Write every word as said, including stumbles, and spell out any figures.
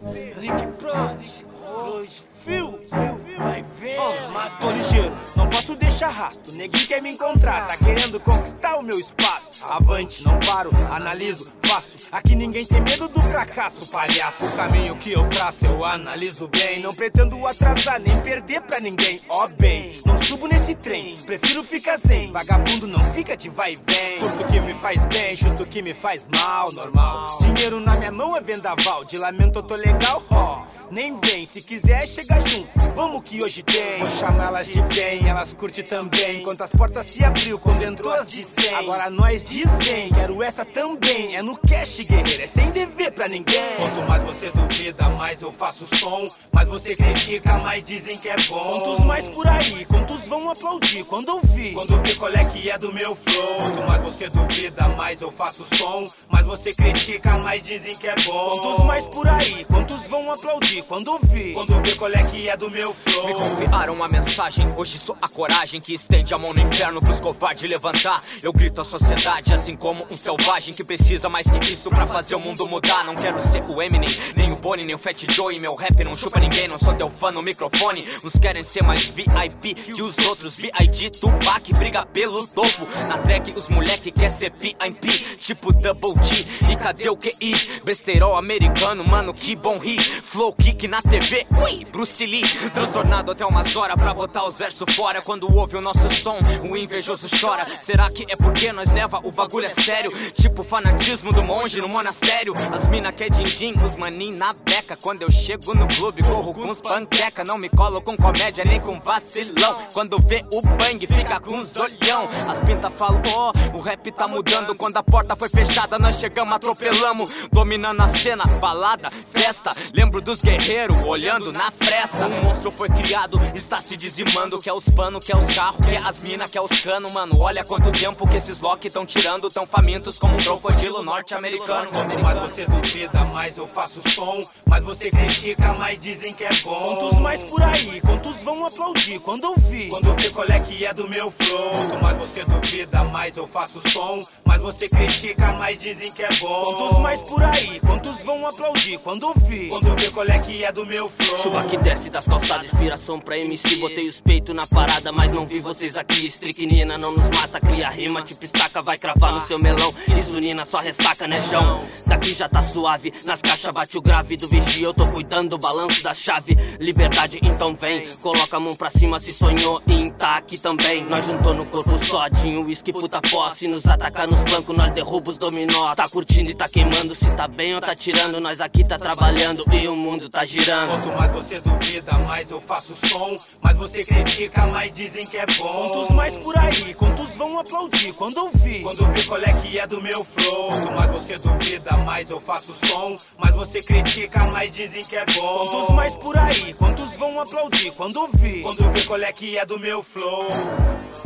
Rick Prod, Cruz Fio, vai ver. Mas tô ligeiro, não posso deixar rastro. Neguinho quer me encontrar, tá querendo conquistar o meu espaço. Avante, não paro, analiso, faço. Aqui ninguém tem medo do fracasso, palhaço. O caminho que eu traço eu analiso bem. Não pretendo atrasar, nem perder pra ninguém. Ó bem, não subo nesse trem, prefiro ficar zen. Vagabundo não fica de vai e vem. Curto que me faz bem, chuto que me faz mal, normal. Dinheiro na minha mão é vendaval, de lamento eu tô legal, ó. Nem vem, se quiser chega junto, vamos que hoje tem. Vou chamar elas de bem, elas curtem também. Quantas portas se abriu quando entrou as de cem. Agora nós diz vem, quero essa também. É no cash, guerreiro, é sem dever pra ninguém. Quanto mais você duvida, mais eu faço som. Mais você critica, mais dizem que é bom. Quantos mais por aí, quantos vão aplaudir quando ouvir, quando ouvir qual é que é do meu flow. Quanto mais você duvida, mais eu faço som. Mais você critica, mais dizem que é bom. Quantos mais por aí, quantos vão aplaudir quando ouvir, quando ouvir qual é que é do meu flow. Me confiaram uma mensagem, hoje sou a coragem que estende a mão no inferno pros covardes levantar. Eu grito à sociedade, assim como um selvagem que precisa mais que isso pra fazer o mundo mudar. Não quero ser o Eminem, nem o Bonnie, nem o Fat Joe. E meu rap não chupa ninguém, não sou teu fã no microfone. Uns querem ser mais V I P que os outros. V I D, Tupac, briga pelo topo. Na track os moleque quer ser P I P, tipo Double G. E cadê o Q I? Besteirol americano, mano, que bom rir. Flow kick na T V, ui, Bruce Lee. Transtornado até umas horas pra botar os versos fora. Quando ouve o nosso som, o invejoso chora. Será que é porque nós leva o bagulho é sério? Tipo fanatismo do monge no monastério. As mina quer din-din, os maninhos na beca. Quando eu chego no clube, corro com os panqueca. Não me colo com comédia, nem com vacilão. Quando vê o bang, fica com os olhão. As pinta falam, ó, oh, o rap tá mudando. Quando a porta foi fechada, nós chegamos, atropelamos. Dominando a cena, balada, festa. Lembro dos guerreiros olhando na fresta. Um monstro foi criado, está se dizimando. Quer os pano, quer os carros, quer as mina, quer os cano. Mano, olha quanto tempo que esses lock tão tirando. Tão famintos como um crocodilo norte-americano. Quanto mais você duvida, mais eu faço som. Mais você critica, mais dizem que é bom. Quantos mais por aí, quantos vão aplaudir quando ouvir, quando ouvir qual é que é do meu flow. Quanto mais você duvida, mais eu faço som. Mais você critica, mais dizem que é bom. Quantos mais por aí, quantos vão aplaudir quando ouvir, quando ouvir qual é que é do meu flow. Chuva que desce das calçadas, inspiração pra M C. Botei os peitos na parada, mas não vi vocês aqui. Estricnina não nos mata, cria rima. Tipo estaca, vai cravar no seu melão. Isunina só ressaca, né, João? Daqui já tá suave, nas caixas bate o grave do vigia. Eu tô cuidando do balanço da chave. Liberdade, então vem. Coloca a mão pra cima se sonhou e tá aqui também. Nós juntou no corpo só, dinho, uísque, puta posse. Nos atacar nos flancos, nós derruba os dominó. Tá curtindo e tá queimando, se tá bem ou tá tirando. Nós aqui tá trabalhando e o mundo tá girando. Quanto mais você duvida, mais eu faço som. Mais você critica, mais dizem que é bom. Quantos mais por aí, quantos vão aplaudir quando ouvir, quando ouvir qual é que é do meu flow. Quanto mais você duvida, mais eu faço som. Mais você critica, mais dizem que é bom. Quantos mais por aí, quantos vão aplaudir quando ouvir, quando ouvir qual é que é do meu flow.